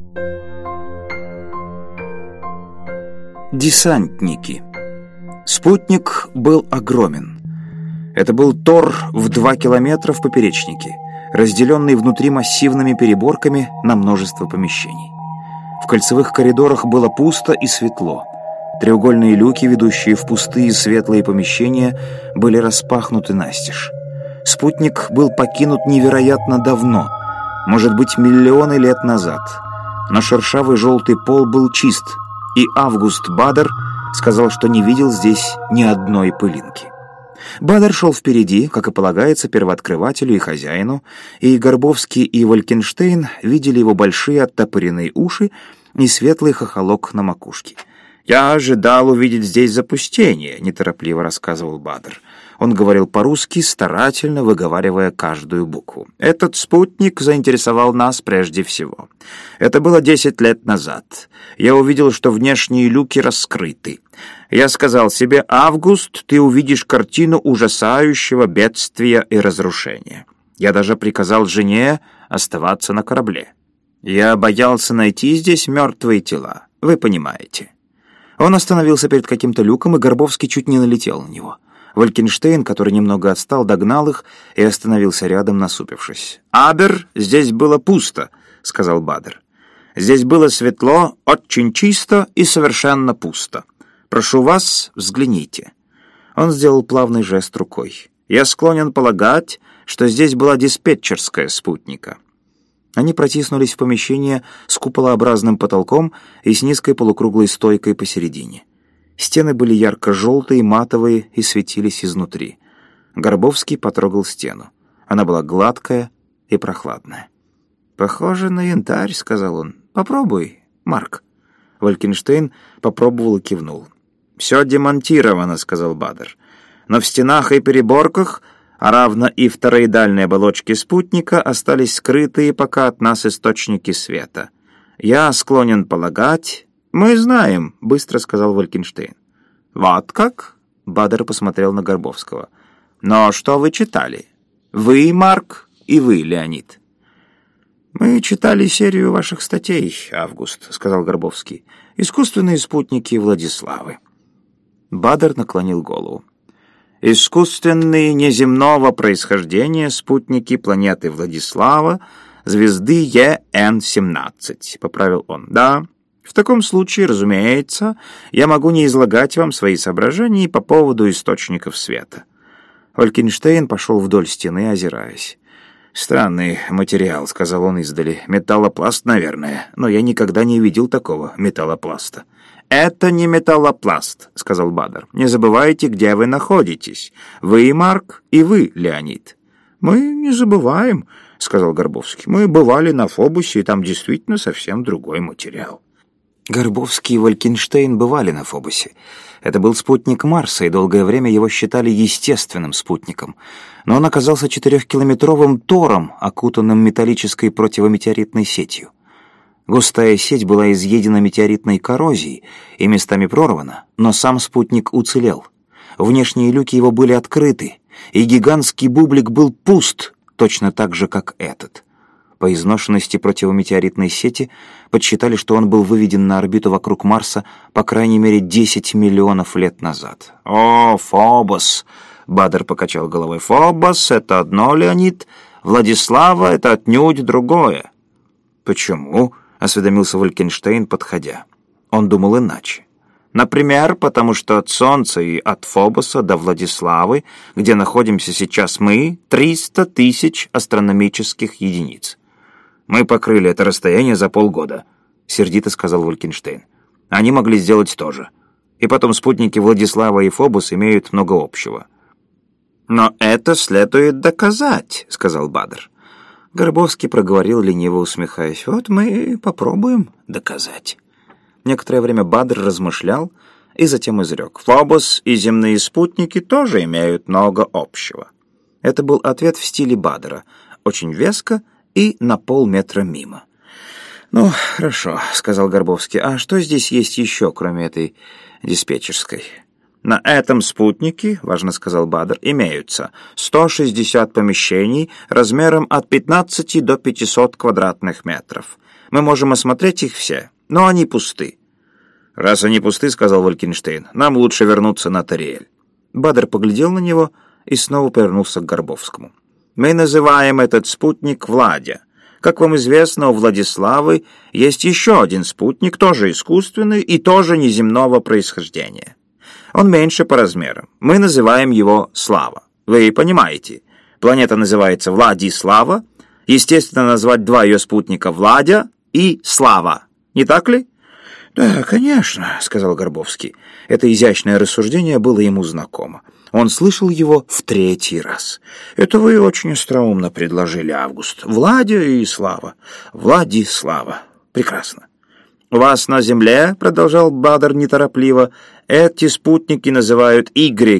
Десантники. Спутник был огромен. Это был тор в 2 километра в поперечнике, разделенный внутри массивными переборками на множество помещений. В кольцевых коридорах было пусто и светло. Треугольные люки, ведущие в пустые светлые помещения, были распахнуты настежь. Спутник был покинут невероятно давно, может быть, миллионы лет назад. Но шершавый желтый пол был чист, и Август Бадер сказал, что не видел здесь ни одной пылинки. Бадер шел впереди, как и полагается первооткрывателю и хозяину, и Горбовский и Валькенштейн видели его большие оттопыренные уши и светлый хохолок на макушке. «Я ожидал увидеть здесь запустение», — неторопливо рассказывал Бадер. Он говорил по-русски, старательно выговаривая каждую букву. «Этот спутник заинтересовал нас прежде всего. Это было 10 лет назад. Я увидел, что внешние люки раскрыты. Я сказал себе: «Август, ты увидишь картину ужасающего бедствия и разрушения». Я даже приказал жене оставаться на корабле. Я боялся найти здесь мертвые тела, вы понимаете». Он остановился перед каким-то люком, и Горбовский чуть не налетел на него. Валькенштейн, который немного отстал, догнал их и остановился рядом, насупившись. «Абер, здесь было пусто», — сказал Бадер. «Здесь было светло, очень чисто и совершенно пусто. Прошу вас, взгляните». Он сделал плавный жест рукой. «Я склонен полагать, что здесь была диспетчерская спутника». Они протиснулись в помещение с куполообразным потолком и с низкой полукруглой стойкой посередине. Стены были ярко-желтые, матовые и светились изнутри. Горбовский потрогал стену. Она была гладкая и прохладная. «Похоже на янтарь», — сказал он. «Попробуй, Марк». Валькенштейн попробовал и кивнул. «Все демонтировано», — сказал Бадер. «Но в стенах и переборках, а равно и в тороидальной оболочке спутника, остались скрытые пока от нас источники света. Я склонен полагать...» «Мы знаем», — быстро сказал Валькенштейн. «Вот как?» — Бадер посмотрел на Горбовского. «Но что вы читали? Вы, Марк, и вы, Леонид». «Мы читали серию ваших статей, Август», — сказал Горбовский. «Искусственные спутники Владиславы». Бадер наклонил голову. «Искусственные неземного происхождения спутники планеты Владислава, звезды ЕН-17», — поправил он. «Да, в таком случае, разумеется, я могу не излагать вам свои соображения по поводу источников света». Валькенштейн пошел вдоль стены, озираясь. «Странный материал», — сказал он издали. «Металлопласт, наверное, но я никогда не видел такого металлопласта». «Это не металлопласт», — сказал Бадер. «Не забывайте, где вы находитесь. Вы, Марк, и вы, Леонид». «Мы не забываем», — сказал Горбовский. «Мы бывали на Фобусе, и там действительно совсем другой материал». Горбовский и Валькенштейн бывали на Фобусе. Это был спутник Марса, и долгое время его считали естественным спутником. Но он оказался 4-километровым тором, окутанным металлической противометеоритной сетью. Густая сеть была изъедена метеоритной коррозией и местами прорвана, но сам спутник уцелел. Внешние люки его были открыты, и гигантский бублик был пуст, точно так же, как этот. По изношенности противометеоритной сети подсчитали, что он был выведен на орбиту вокруг Марса по крайней мере 10 миллионов лет назад. «О, Фобос!» — Бадер покачал головой. «Фобос — это одно, Леонид. Владислава — это отнюдь другое». «Почему?» — осведомился Валькенштейн, подходя. Он думал иначе. «Например, потому что от Солнца и от Фобоса до Владиславы, где находимся сейчас мы, 300 тысяч астрономических единиц». «Мы покрыли это расстояние за полгода», — сердито сказал Валькенштейн. «Они могли сделать то же. И потом спутники Владислава и Фобос имеют много общего». «Но это следует доказать», — сказал Бадер. Горбовский проговорил, лениво усмехаясь. «Вот мы попробуем доказать». Некоторое время Бадер размышлял и затем изрек. «Фобос и земные спутники тоже имеют много общего». Это был ответ в стиле Бадера, очень веско и на полметра мимо. «Ну, хорошо», — сказал Горбовский. «А что здесь есть еще, кроме этой диспетчерской?» «На этом спутнике, — важно сказал Бадр, — имеются 160 помещений размером от 15 до 500 квадратных метров. Мы можем осмотреть их все, но они пусты». «Раз они пусты, — сказал Валькенштейн, — нам лучше вернуться на Тариэль». Бадр поглядел на него и снова повернулся к Горбовскому. «Мы называем этот спутник Владя. Как вам известно, у Владиславы есть еще один спутник, тоже искусственный и тоже неземного происхождения. Он меньше по размерам. Мы называем его Слава. Вы понимаете, планета называется Владислава. Естественно, назвать два ее спутника Владя и Слава. Не так ли?» «Да, конечно», — сказал Горбовский. Это изящное рассуждение было ему знакомо. Он слышал его в 3-й раз. «Это вы очень остроумно предложили, Август. Владя и Слава. Владислава. Прекрасно». «У вас на Земле, — продолжал Бадр неторопливо, — эти спутники называют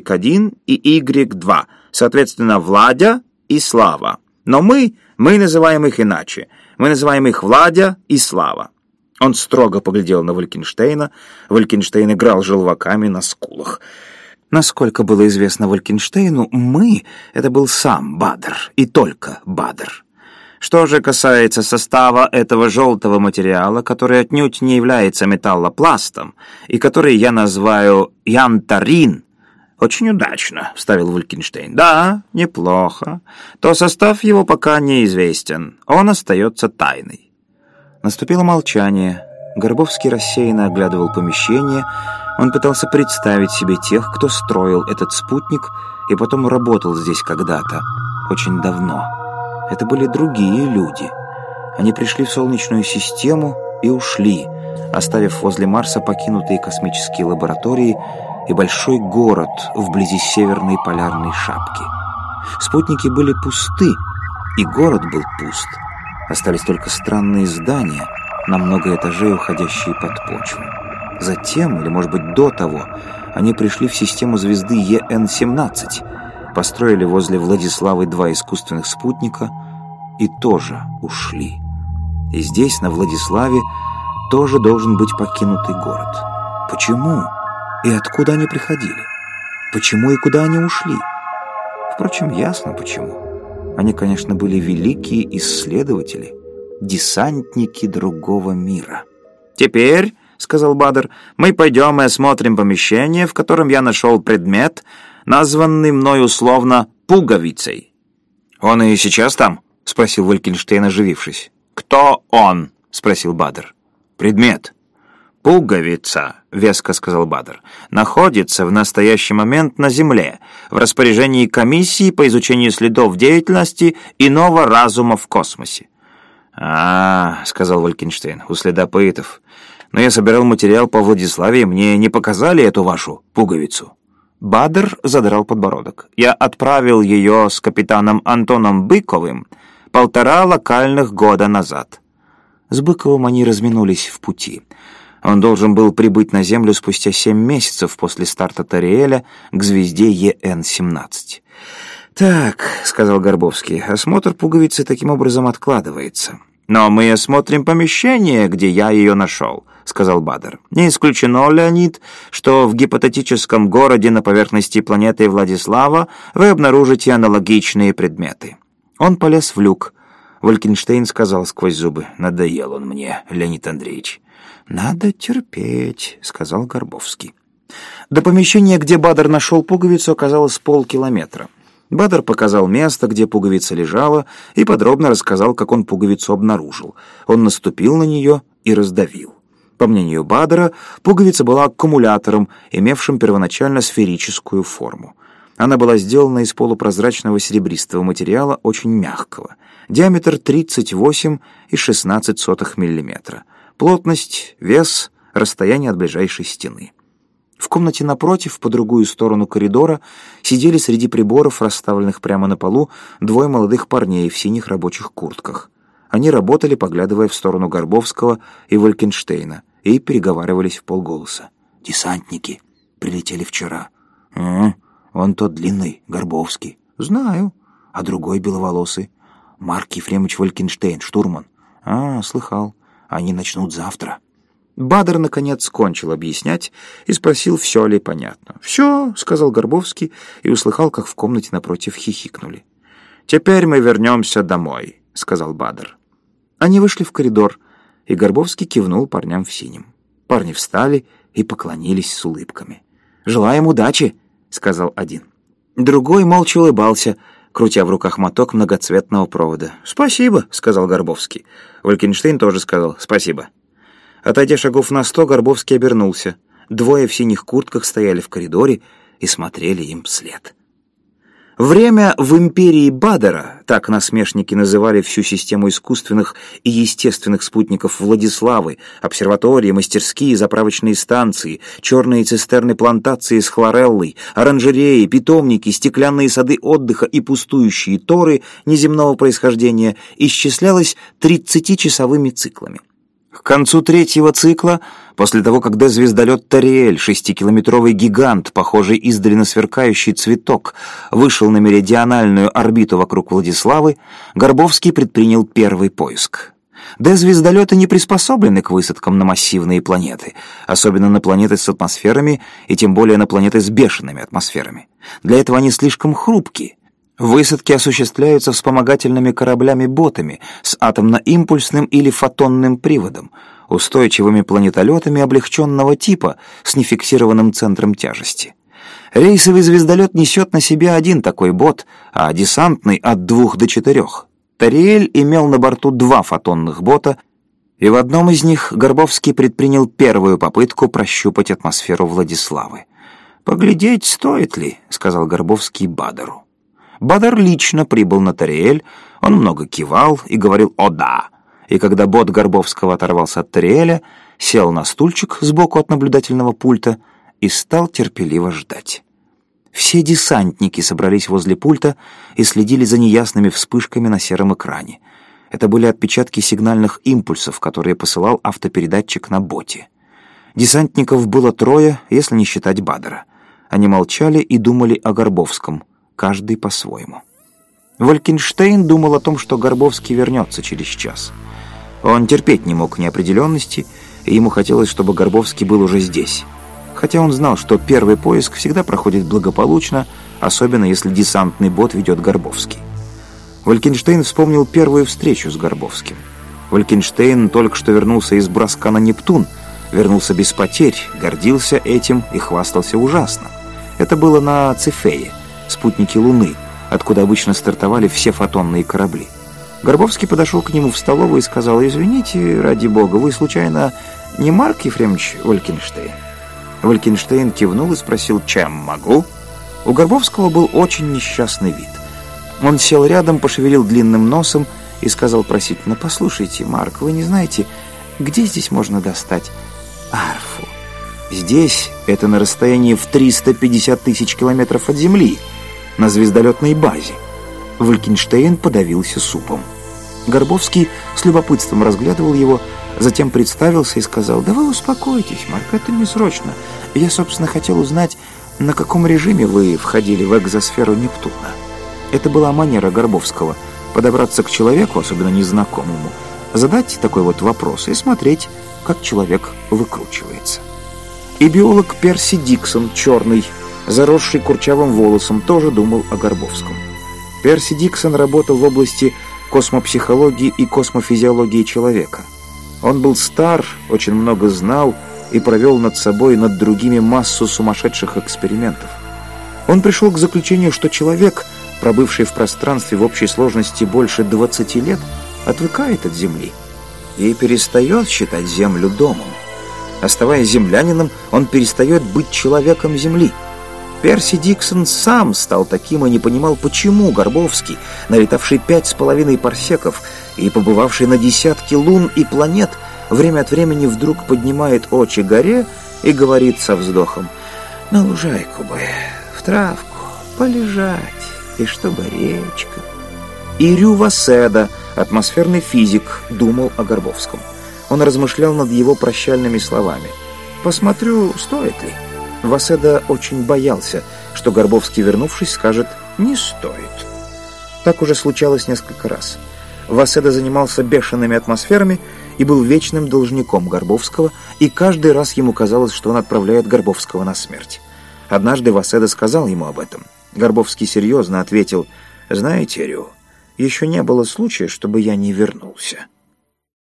Y1 и Y2, соответственно, Владя и Слава. Но мы называем их иначе. Мы называем их Владя и Слава». Он строго поглядел на Валькенштейна. Валькенштейн играл желваками на скулах. Насколько было известно Валькенштейну, «мы» — это был сам Бадр, и только Бадр. Что же касается состава этого желтого материала, который отнюдь не является металлопластом, и который я называю янтарин, «Очень удачно», — вставил Валькенштейн. «Да, неплохо. То состав его пока неизвестен. Он остается тайной». Наступило молчание. Горбовский рассеянно оглядывал помещение. Он пытался представить себе тех, кто строил этот спутник и потом работал здесь когда-то, очень давно. Это были другие люди. Они пришли в Солнечную систему и ушли, оставив возле Марса покинутые космические лаборатории и большой город вблизи Северной полярной шапки. Спутники были пусты, и город был пуст. Остались только странные здания, на много этажей уходящие под почву. Затем, или, может быть, до того, они пришли в систему звезды ЕН-17, построили возле Владиславы 2 искусственных спутника и тоже ушли. И здесь, на Владиславе, тоже должен быть покинутый город. Почему? И откуда они приходили? Почему и куда они ушли? Впрочем, ясно почему. Они, конечно, были великие исследователи, десантники другого мира. «Теперь, — сказал Бадр, — мы пойдем и осмотрим помещение, в котором я нашел предмет, названный мной условно пуговицей». «Он и сейчас там?» — спросил Валькенштейн, оживившись. «Кто он?» — спросил Бадр. «Предмет». «Пуговица, — веско сказал Бадр, — находится в настоящий момент на Земле, в распоряжении комиссии по изучению следов деятельности иного разума в космосе». — сказал Валькенштейн, — у следопытов. Но я собирал материал по Владиславе, мне не показали эту вашу пуговицу. Бадр задрал подбородок. «Я отправил ее с капитаном Антоном Быковым 1,5 локальных года назад». С Быковым они разминулись в пути. Он должен был прибыть на Землю спустя 7 месяцев после старта Тариэля к звезде ЕН-17. «Так, — сказал Горбовский, — осмотр пуговицы таким образом откладывается. Но мы осмотрим помещение, где я ее нашел, — сказал Бадр. Не исключено, Леонид, что в гипотетическом городе на поверхности планеты Владислава вы обнаружите аналогичные предметы». Он полез в люк. Валькенштейн сказал сквозь зубы: «Надоел он мне, Леонид Андреевич». «Надо терпеть», — сказал Горбовский. До помещения, где Бадр нашел пуговицу, оказалось полкилометра. Бадр показал место, где пуговица лежала, и подробно рассказал, как он пуговицу обнаружил. Он наступил на нее и раздавил. По мнению Бадра, пуговица была аккумулятором, имевшим первоначально сферическую форму. Она была сделана из полупрозрачного серебристого материала, очень мягкого. Диаметр 38,16 мм. Плотность, вес, расстояние от ближайшей стены. В комнате напротив, по другую сторону коридора, сидели среди приборов, расставленных прямо на полу, 2 молодых парней в синих рабочих куртках. Они работали, поглядывая в сторону Горбовского и Валькенштейна, и переговаривались вполголоса. «Десантники. Прилетели вчера». «Вон тот длинный, Горбовский». «Знаю. А другой беловолосый?» «Марк Ефремович Валькенштейн, штурман». «Слыхал. Они начнут завтра». Бадер, наконец, кончил объяснять и спросил, все ли понятно. «Все», — сказал Горбовский, и услыхал, как в комнате напротив хихикнули. «Теперь мы вернемся домой», — сказал Бадер. Они вышли в коридор, и Горбовский кивнул парням в синем. Парни встали и поклонились с улыбками. «Желаем удачи», — сказал один. Другой молча улыбался, крутя в руках моток многоцветного провода. «Спасибо», — сказал Горбовский. Валькенштейн тоже сказал «спасибо». Отойдя шагов на 100, Горбовский обернулся. Двое в синих куртках стояли в коридоре и смотрели им вслед. Время в империи Бадера, так насмешники называли всю систему искусственных и естественных спутников Владиславы, обсерватории, мастерские, заправочные станции, черные цистерны плантации с хлореллой, оранжереи, питомники, стеклянные сады отдыха и пустующие торы неземного происхождения, исчислялось 30-часовыми циклами. К концу третьего цикла, после того, как звездолет Тариэль, 6-километровый гигант, похожий издали на сверкающий цветок, вышел на меридиональную орбиту вокруг Владиславы, Горбовский предпринял первый поиск. Звездолеты не приспособлены к высадкам на массивные планеты, особенно на планеты с атмосферами и тем более на планеты с бешеными атмосферами. Для этого они слишком хрупкие. Высадки осуществляются вспомогательными кораблями-ботами с атомно-импульсным или фотонным приводом, устойчивыми планетолетами облегченного типа с нефиксированным центром тяжести. Рейсовый звездолет несет на себе один такой бот, а десантный — от 2 до 4. Тариэль имел на борту 2 фотонных бота, и в одном из них Горбовский предпринял первую попытку прощупать атмосферу Владиславы. «Поглядеть, стоит ли», — сказал Горбовский Бадеру. Бадер лично прибыл на Тариэль, он много кивал и говорил «О да!», и когда бот Горбовского оторвался от Тариэля, сел на стульчик сбоку от наблюдательного пульта и стал терпеливо ждать. Все десантники собрались возле пульта и следили за неясными вспышками на сером экране. Это были отпечатки сигнальных импульсов, которые посылал автопередатчик на боте. Десантников было 3, если не считать Бадера. Они молчали и думали о Горбовском, каждый по-своему. Валькенштейн думал о том, что Горбовский вернется через час. Он терпеть не мог неопределенности, и ему хотелось, чтобы Горбовский был уже здесь. Хотя он знал, что первый поиск всегда проходит благополучно, особенно если десантный бот ведет Горбовский. Валькенштейн вспомнил первую встречу с Горбовским. Валькенштейн только что вернулся из броска на Нептун, вернулся без потерь, гордился этим и хвастался ужасно. Это было на Цефее, спутнике Луны, откуда обычно стартовали все фотонные корабли. Горбовский подошел к нему в столовую и сказал: «Извините, ради бога, вы, случайно, не Марк Ефремович Валькенштейн?» Валькенштейн кивнул и спросил: «Чем могу?» У Горбовского был очень несчастный вид. Он сел рядом, пошевелил длинным носом и сказал просительно: «Послушайте, Марк, вы не знаете, где здесь можно достать арфу?» «Здесь, это на расстоянии в 350 тысяч километров от Земли, на звездолетной базе». Валькенштейн подавился супом. Горбовский с любопытством разглядывал его, затем представился и сказал: «Да вы успокойтесь, Марк, это не срочно. Я, собственно, хотел узнать, на каком режиме вы входили в экзосферу Нептуна». Это была манера Горбовского — подобраться к человеку, особенно незнакомому, задать такой вот вопрос и смотреть, как человек выкручивается. И биолог Перси Диксон, черный, заросший курчавым волосом, тоже думал о Горбовском. Перси Диксон работал в области космопсихологии и космофизиологии человека. Он был стар, очень много знал и провел над собой и над другими массу сумасшедших экспериментов. Он пришел к заключению, что человек, пробывший в пространстве в общей сложности больше 20 лет, отвыкает от Земли и перестает считать Землю домом. Оставаясь землянином, он перестает быть человеком Земли. Перси Диксон сам стал таким и не понимал, почему Горбовский, налетавший 5,5 парсеков и побывавший на десятки лун и планет, время от времени вдруг поднимает очи горе и говорит со вздохом: «На лужайку бы, в травку, полежать, и чтобы речка». И Рю Васеда, атмосферный физик, думал о Горбовском. Он размышлял над его прощальными словами. «Посмотрю, стоит ли». Васеда очень боялся, что Горбовский, вернувшись, скажет: «Не стоит». Так уже случалось несколько раз. Васеда занимался бешеными атмосферами и был вечным должником Горбовского, и каждый раз ему казалось, что он отправляет Горбовского на смерть. Однажды Васеда сказал ему об этом. Горбовский серьезно ответил: «Знаете, Рю, еще не было случая, чтобы я не вернулся».